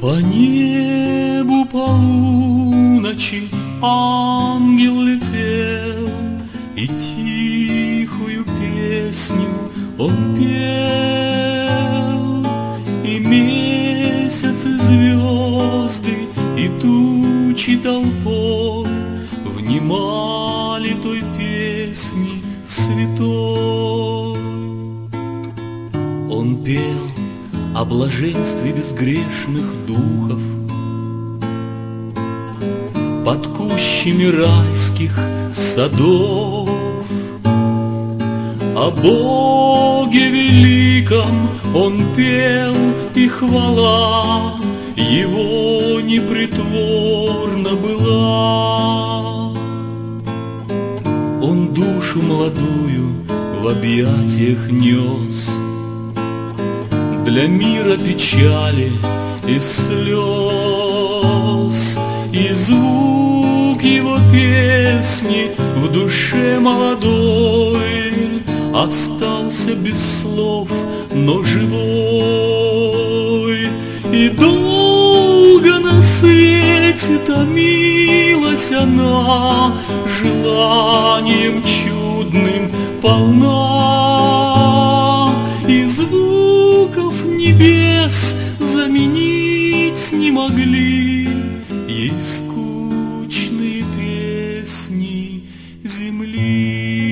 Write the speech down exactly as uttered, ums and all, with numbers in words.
По небу полуночи ангел летел, и тихую песню он пел. И месяц, и звезды, и тучи толпой внимали той песни святой. Он пел о блаженстве безгрешных духов под кущами райских садов, о Боге великом он пел, и хвала Его непритворна была. Он душу молодую в объятиях нес для мира печали и слез, и звук его песни в душе молодой остался без слов, но живой. И долго на свете томилась она, желанием чудным полна, и звуков небес заменить не могли ей скучные песни земли.